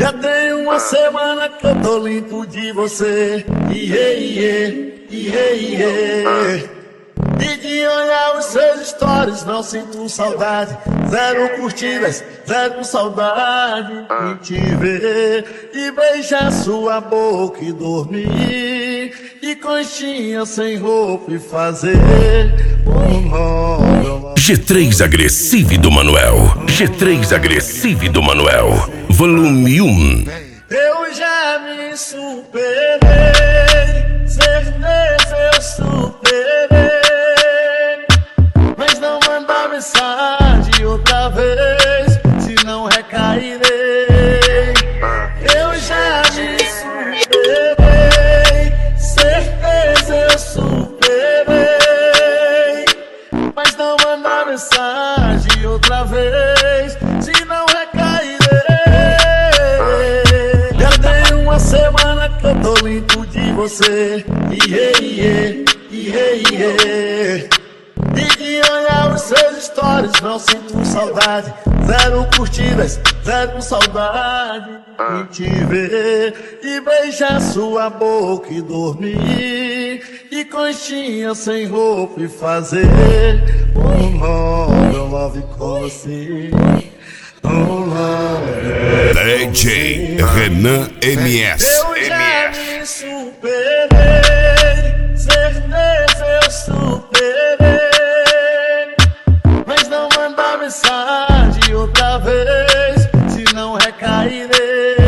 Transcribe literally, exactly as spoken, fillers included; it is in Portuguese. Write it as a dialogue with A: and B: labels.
A: Já tem uma semana que eu tô limpo de você. Iê, iê, iê, iê. E de olhar os seus stories não sinto saudade. Zero curtidas, zero saudade de te ver e beijar sua boca e dormir. E conchinha sem roupa e fazer um nó.
B: G três Agressive do Manuel. G três Agressive do Manuel. Volume um.
A: Eu já me superei, certeza eu superei. Mas não mandar mensagem outra vez, senão recairei. Eu já me superei, certeza eu superei. Mas não mandar mensagem outra vez, senão recairei. Já tem uma semana que eu tô limpo de você. Iê, iê, iê, iê. E de olhar os seus stories não sinto saudade. Zero curtidas, zero saudade de te ver e beijar sua boca e dormir. E conchinha sem roupa e fazer um nó. Meu love com você. Um love.
B: D J Renan M S.
A: Eu já me superei, certeza eu superei. Mas não mandar mensagem outra vez, senão recairei.